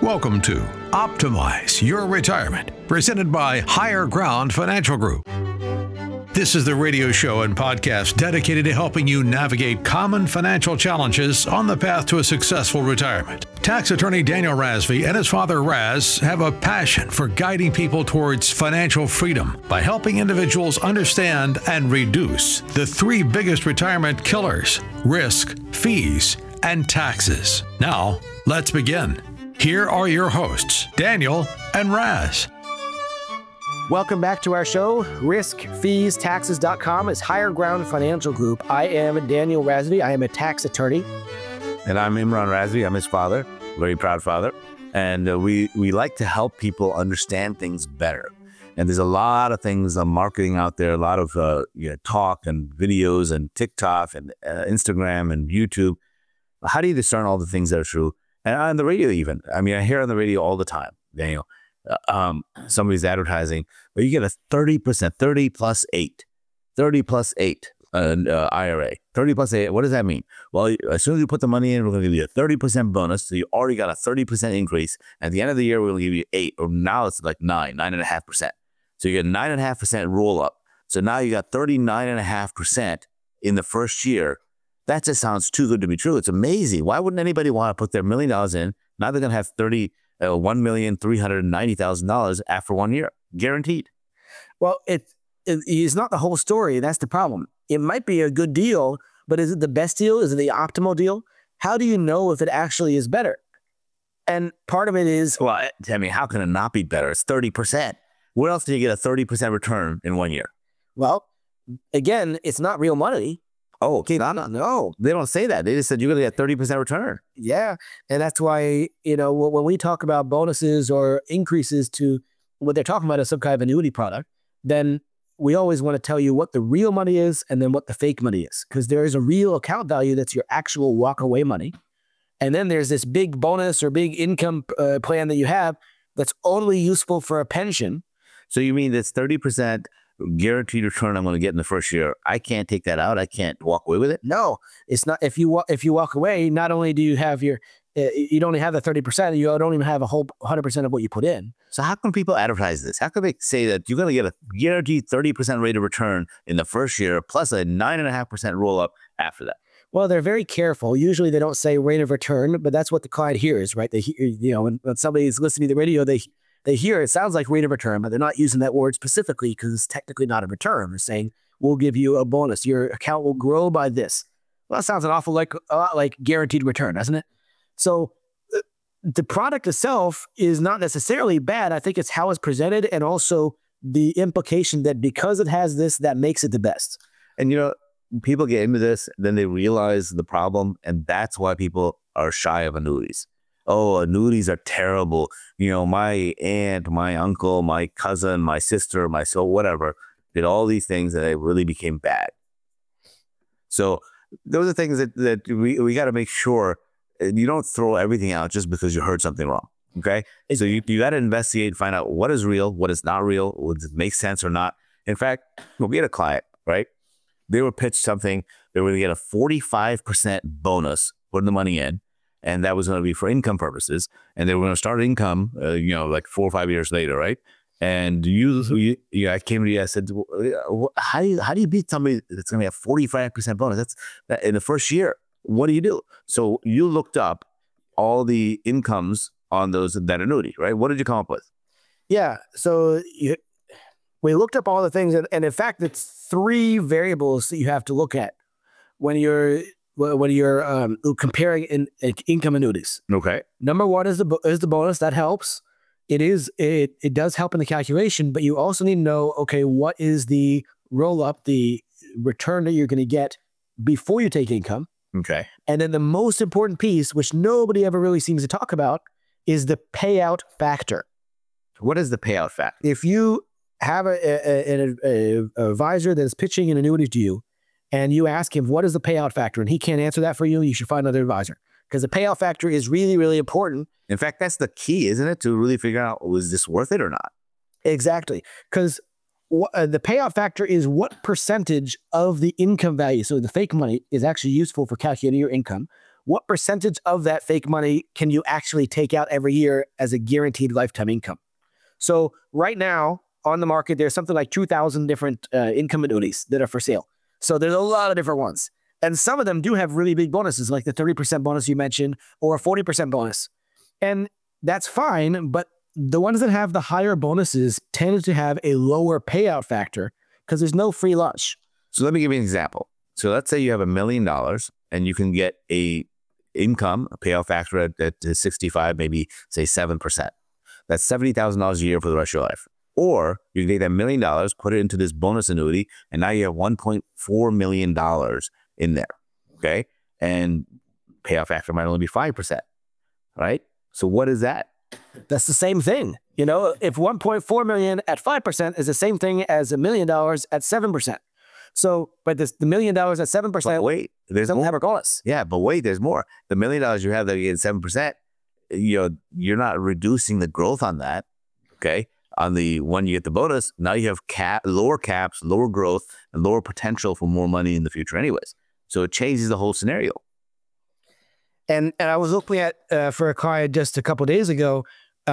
Welcome to Optimize Your Retirement, presented by Higher Ground Financial Group. This is the radio show and podcast dedicated to helping you navigate common financial challenges on the path to a successful retirement. Tax attorney Daniel Razvi and his father Raz have a passion for guiding people towards financial freedom by helping individuals understand and reduce the three biggest retirement killers: risk, fees, and taxes. Now, let's begin. Here are your hosts, Daniel and Raz. Welcome back to our show. Taxes.com is Higher Ground Financial Group. I am Daniel Razvi. I am a tax attorney. And I'm Imran Razvi. I'm his father, very proud father. And we like to help people understand things better. And there's a lot of things marketing out there, a lot of talk and videos and TikTok and Instagram and YouTube. How do you discern all the things that are true? And on the radio even. I mean, I hear on the radio all the time, Daniel, somebody's advertising, but you get a 30%, 30 plus 8 IRA, 30 plus 8. What does that mean? Well, as soon as you put the money in, we're going to give you a 30% bonus. So you already got a 30% increase. At the end of the year, we'll give you 8, or now it's like 9.5%. So you get 9.5% roll up. So now you got 39.5% in the first year. That just sounds too good to be true. It's amazing. Why wouldn't anybody want to put their $1 million in? Now they're going to have $1,390,000 after 1 year, guaranteed. Well, it's not the whole story. That's the problem. It might be a good deal, but is it the best deal? Is it the optimal deal? How do you know if it actually is better? And part of it is... Well, I mean, how can it not be better? It's 30%. Where else do you get a 30% return in 1 year? Well, again, it's not real money. Oh, okay. No, they don't say that. They just said you're going to get 30% return. Yeah. And that's why, when we talk about bonuses or increases to what they're talking about as some kind of annuity product, then we always want to tell you what the real money is and then what the fake money is. Because there is a real account value that's your actual walk away money. And then there's this big bonus or big income plan that you have that's only useful for a pension. So you mean this 30% guaranteed return I'm going to get in the first year, I can't take that out? I can't walk away with it? No, it's not. If you walk away, not only do you have you don't only have the 30%, you don't even have a whole 100% of what you put in. So how can people advertise this? How can they say that you're going to get a guaranteed 30% rate of return in the first year plus a 9.5% roll up after that? Well, they're very careful. Usually they don't say rate of return, but that's what the client hears, right? They hear, when somebody's listening to the radio, they hear it sounds like rate of return, but they're not using that word specifically because it's technically not a return. They're saying, we'll give you a bonus. Your account will grow by this. Well, that sounds a lot like guaranteed return, doesn't it? So the product itself is not necessarily bad. I think it's how it's presented and also the implication that because it has this, that makes it the best. And, people get into this, then they realize the problem, and that's why people are shy of annuities. Oh, annuities are terrible. My aunt, my uncle, my cousin, my sister, my soul, whatever, did all these things and they really became bad. So those are things that we got to make sure you don't throw everything out just because you heard something wrong. Okay. So you got to investigate, find out what is real, what is not real, does it make sense or not. In fact, we had a client, right? They were pitched something. They were going to get a 45% bonus, putting the money in. And that was going to be for income purposes. And they were going to start income, like 4 or 5 years later, right? And I came to you, I said, how do you beat somebody that's going to have 45% bonus? That's in the first year. What do you do? So you looked up all the incomes on that annuity, right? What did you come up with? Yeah. So we looked up all the things. And in fact, it's 3 variables that you have to look at when you're comparing income annuities. Okay. Number 1 is the bonus. That helps. It does help in the calculation, but you also need to know, okay, what is the roll up, the return that you're going to get before you take income. Okay. And then the most important piece, which nobody ever really seems to talk about, is the payout factor. What is the payout factor? If you have an advisor that is pitching an annuity to you, and you ask him, what is the payout factor? And he can't answer that for you, you should find another advisor. Because the payout factor is really, really important. In fact, that's the key, isn't it? To really figure out, was this worth it or not? Exactly. Because the payout factor is what percentage of the income value, so the fake money, is actually useful for calculating your income. what percentage of that fake money can you actually take out every year as a guaranteed lifetime income? So right now on the market, there's something like 2,000 different income annuities that are for sale. So there's a lot of different ones. And some of them do have really big bonuses, like the 30% bonus you mentioned, or a 40% bonus. And that's fine, but the ones that have the higher bonuses tend to have a lower payout factor because there's no free lunch. So let me give you an example. So let's say you have $1 million and you can get a payout factor at 65, maybe say 7%. That's $70,000 a year for the rest of your life. Or you can take that $1 million, put it into this bonus annuity, and now you have $1.4 million in there, okay? And payout factor might only be 5%, right? So what is that? That's the same thing. You know, if 1.4 million at 5% is the same thing as $1 million at 7%. So, but the $1 million at 7%, but wait, there's doesn't more. have a bonus. Yeah, but wait, there's more. The $1 million you have that you get 7%, you're not reducing the growth on that, okay? On the one you get the bonus, now you have lower caps, lower growth, and lower potential for more money in the future anyways. So it changes the whole scenario. And I was looking at, for a client just a couple of days ago,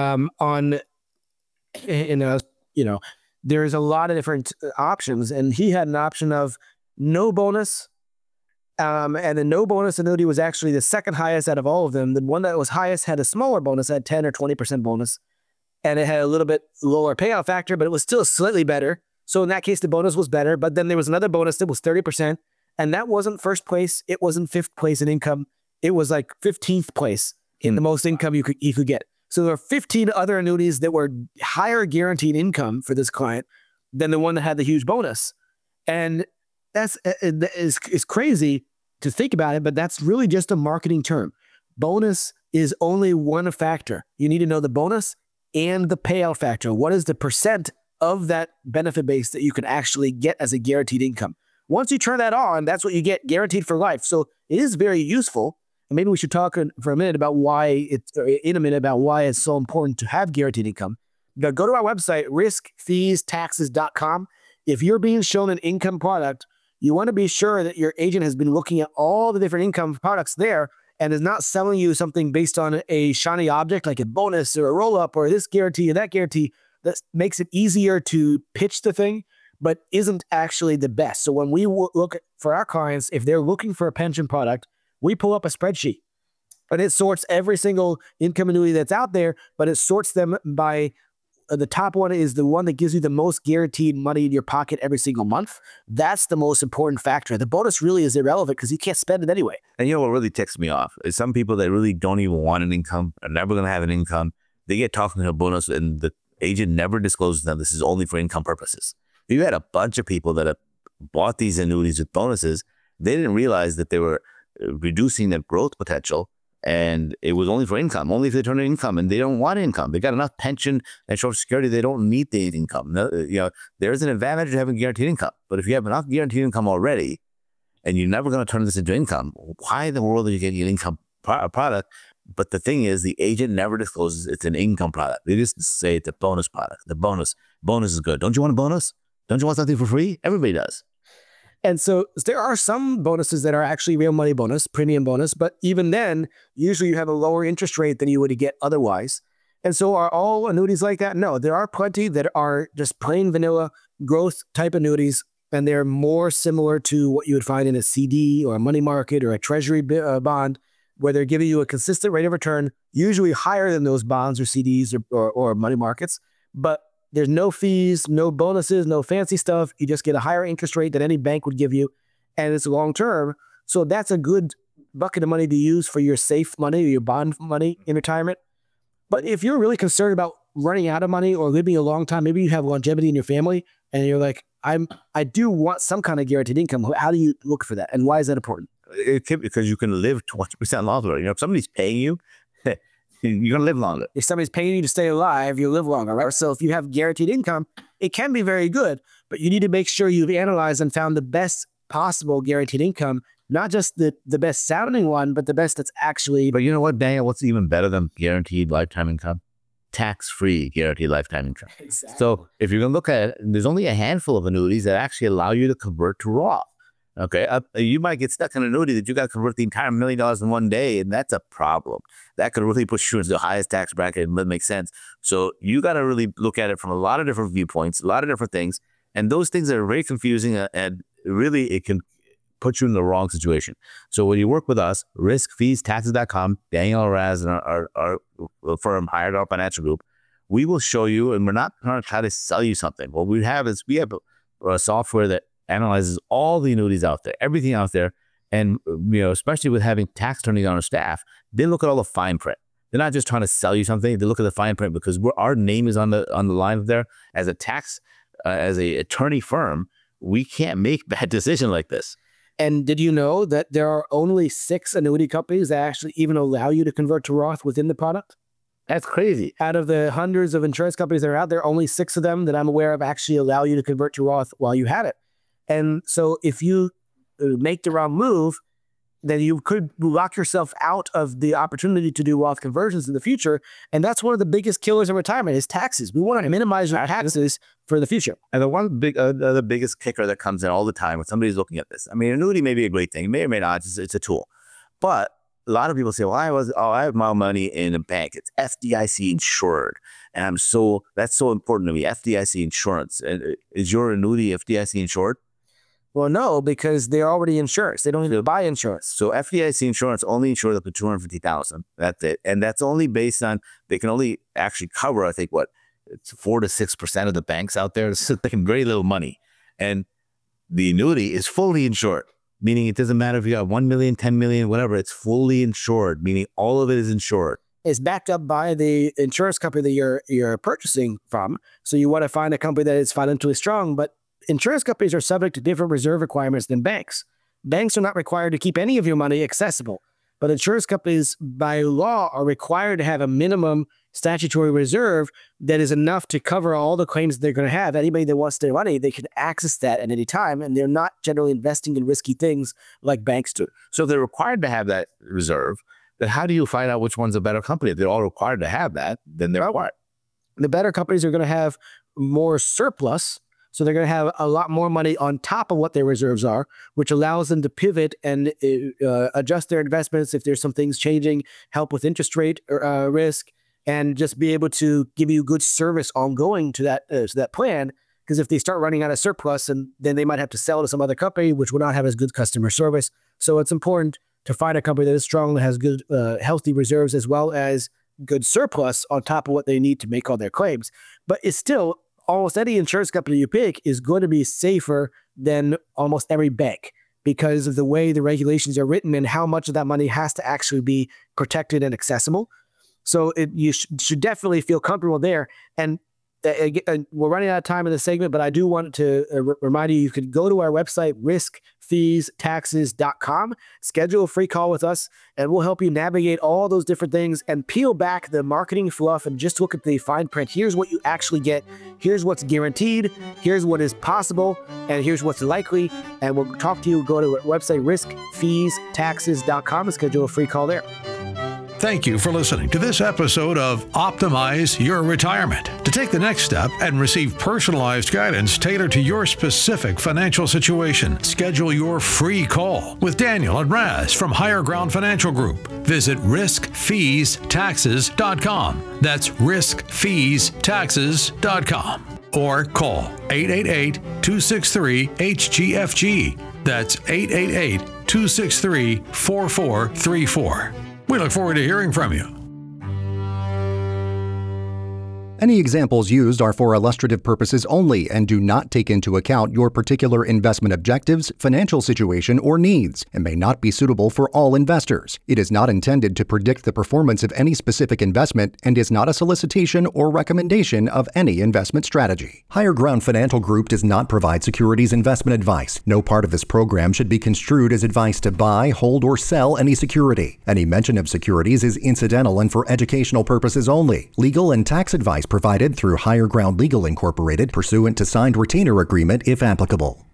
there's a lot of different options, and he had an option of no bonus. And the no bonus annuity was actually the second highest out of all of them. The one that was highest had a smaller bonus, had 10 or 20% bonus, and it had a little bit lower payout factor, but it was still slightly better. So in that case, the bonus was better. But then there was another bonus that was 30%, and that wasn't first place. It wasn't fifth place in income. It was like 15th place in the most income you could get. So there were 15 other annuities that were higher guaranteed income for this client than the one that had the huge bonus. And that's is crazy to think about it, but that's really just a marketing term. Bonus is only one factor. You need to know the bonus and the payout factor. What is the percent of that benefit base that you can actually get as a guaranteed income? Once you turn that on, that's what you get guaranteed for life. So it is very useful. And maybe we should talk for a minute about why it's so important to have guaranteed income. Now, go to our website, riskfeestaxes.com. If you're being shown an income product, you want to be sure that your agent has been looking at all the different income products there and is not selling you something based on a shiny object like a bonus or a roll-up or this guarantee or that guarantee that makes it easier to pitch the thing, but isn't actually the best. So when we look for our clients, if they're looking for a pension product, we pull up a spreadsheet and it sorts every single income annuity that's out there, but it sorts them by the top one is the one that gives you the most guaranteed money in your pocket every single month. That's the most important factor. The bonus really is irrelevant because you can't spend it anyway. And you know what really ticks me off is some people that really don't even want an income, are never going to have an income. They get talking to a bonus and the agent never discloses them. This is only for income purposes. You had a bunch of people that have bought these annuities with bonuses. They didn't realize that they were reducing their growth potential, and it was only for income, only if they turn in income, and they don't want income. They got enough pension and Social Security. They don't need the income. There's an advantage to having guaranteed income, but if you have enough guaranteed income already, and you're never going to turn this into income, why in the world are you getting an income product? But the thing is, the agent never discloses it's an income product. They just say it's a bonus product. The bonus is good. Don't you want a bonus? Don't you want something for free? Everybody does. And so there are some bonuses that are actually real money bonus, premium bonus, but even then, usually you have a lower interest rate than you would get otherwise. And so are all annuities like that? No, there are plenty that are just plain vanilla growth type annuities, and they're more similar to what you would find in a CD or a money market or a treasury bond, where they're giving you a consistent rate of return, usually higher than those bonds or CDs or money markets. But there's no fees, no bonuses, no fancy stuff. You just get a higher interest rate than any bank would give you, and it's long term. So that's a good bucket of money to use for your safe money or your bond money in retirement. But if you're really concerned about running out of money or living a long time, maybe you have longevity in your family, and you're like, I do want some kind of guaranteed income. How do you look for that, and why is that important? It could, because you can live 20% longer. If somebody's paying you, you're going to live longer. If somebody's paying you to stay alive, you live longer, right? So if you have guaranteed income, it can be very good, but you need to make sure you've analyzed and found the best possible guaranteed income, not just the best sounding one, but the best that's actually... But you know what, Daniel? What's even better than guaranteed lifetime income? Tax-free guaranteed lifetime income. Exactly. So if you're going to look at it, there's only a handful of annuities that actually allow you to convert to Roth. Okay, you might get stuck in an annuity that you got to convert the entire $1 million in one day, and that's a problem. That could really push you into the highest tax bracket and doesn't make sense. So you got to really look at it from a lot of different viewpoints, a lot of different things, and those things are very confusing, and really it can put you in the wrong situation. So when you work with us, riskfeestaxes.com, Daniel and Raz and our firm, Higher Ground Financial Group, we will show you, and we're not trying to try to sell you something. What we have is we have a software that analyzes all the annuities out there, everything out there. And, especially with having tax attorneys on our staff, they look at all the fine print. They're not just trying to sell you something. They look at the fine print because our name is on the line there. As a attorney firm, we can't make bad decisions like this. And did you know that there are only 6 annuity companies that actually even allow you to convert to Roth within the product? That's crazy. Out of the hundreds of insurance companies that are out there, only 6 of them that I'm aware of actually allow you to convert to Roth while you have it. And so if you make the wrong move, then you could lock yourself out of the opportunity to do Roth conversions in the future. And that's one of the biggest killers in retirement is taxes. We want to minimize our taxes for the future. And the biggest kicker that comes in all the time when somebody's looking at this, I mean, annuity may be a great thing. It may or may not. It's a tool. But a lot of people say, well, I have my money in a bank. It's FDIC insured. And that's so important to me, FDIC insurance. Is your annuity FDIC insured? Well, no, because they're already insured. They don't need to buy insurance. So FDIC insurance only insures up to $250,000. That's it. And that's only based on, they can only actually cover, I think, it's 4 to 6% of the banks out there. It's taking very little money. And the annuity is fully insured, meaning it doesn't matter if you have 1 million, 10 million, whatever, it's fully insured, meaning all of it is insured. It's backed up by the insurance company that you're purchasing from. So you want to find a company that is financially strong, but insurance companies are subject to different reserve requirements than banks. Banks are not required to keep any of your money accessible, but insurance companies by law are required to have a minimum statutory reserve that is enough to cover all the claims they're going to have. Anybody that wants their money, they can access that at any time, and they're not generally investing in risky things like banks do. So if they're required to have that reserve, then how do you find out which one's a better company? If they're all required to have that, then they're required. The better companies are going to have more surplus. So they're going to have a lot more money on top of what their reserves are, which allows them to pivot and adjust their investments if there's some things changing, help with interest rate risk, and just be able to give you good service ongoing to that plan. Because if they start running out of surplus, and then they might have to sell to some other company, which will not have as good customer service. So it's important to find a company that is strong, that has good, healthy reserves, as well as good surplus on top of what they need to make all their claims. But it's still, almost any insurance company you pick is going to be safer than almost every bank because of the way the regulations are written and how much of that money has to actually be protected and accessible. So you should definitely feel comfortable there. And we're running out of time in this segment, but I do want to remind you could go to our website, riskfeestaxes.com, schedule a free call with us, and we'll help you navigate all those different things and peel back the marketing fluff and just look at the fine print. Here's what you actually get. Here's what's guaranteed. Here's what is possible. And here's what's likely. And we'll talk to you. Go to our website, riskfeestaxes.com, and schedule a free call there. Thank you for listening to this episode of Optimize Your Retirement. To take the next step and receive personalized guidance tailored to your specific financial situation, schedule your free call with Daniel and Raz from Higher Ground Financial Group. Visit riskfeestaxes.com. That's riskfeestaxes.com. Or call 888-263-HGFG. That's 888-263-4434. We look forward to hearing from you. Any examples used are for illustrative purposes only and do not take into account your particular investment objectives, financial situation, or needs, and may not be suitable for all investors. It is not intended to predict the performance of any specific investment and is not a solicitation or recommendation of any investment strategy. Higher Ground Financial Group does not provide securities investment advice. No part of this program should be construed as advice to buy, hold, or sell any security. Any mention of securities is incidental and for educational purposes only. Legal and tax advice provided through Higher Ground Legal Incorporated pursuant to signed retainer agreement if applicable.